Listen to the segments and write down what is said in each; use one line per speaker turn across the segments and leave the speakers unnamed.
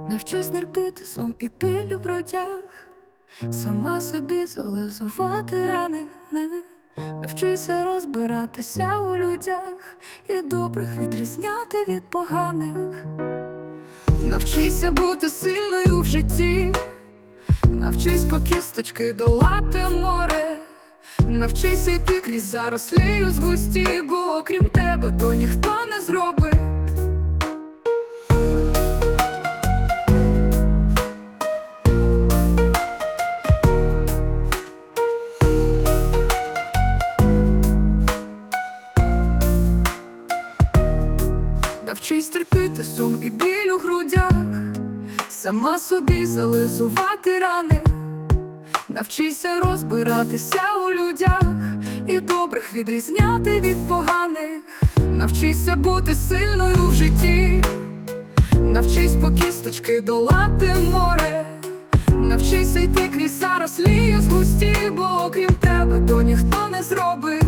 Навчись терпіти сон і біль у грудях, сама собі зализувати рани. Навчися розбиратися у людях і добрих відрізняти від поганих. Навчися бути сильною в житті, навчись по кісточки долати море. Навчися йти крізь зарослі з густі, бо окрім тебе то ніхто не зробить. Навчись терпіти сум і біль у грудях, сама собі зализувати рани. Навчися розбиратися у людях і добрих відрізняти від поганих. Навчися бути сильною в житті, навчись по кісточки долати море. Навчися йти крізь зарослі з густі, бо окрім тебе то ніхто не зробить.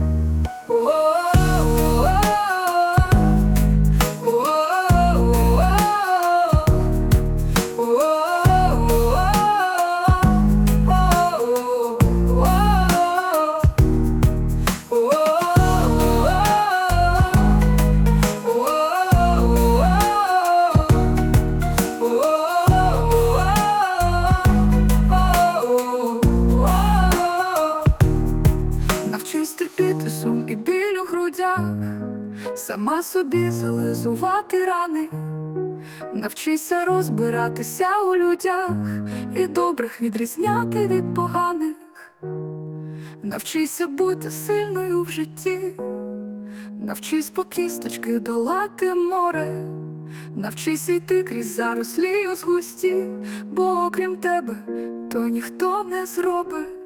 Навчись терпіти сум і біль у грудях, сама собі зализувати рани. Навчися розбиратися у людях і добрих відрізняти від поганих. Навчися бути сильною в житті, навчись по кісточки долати море. Навчись йти крізь зарослі з густі, бо окрім тебе то ніхто не зробить.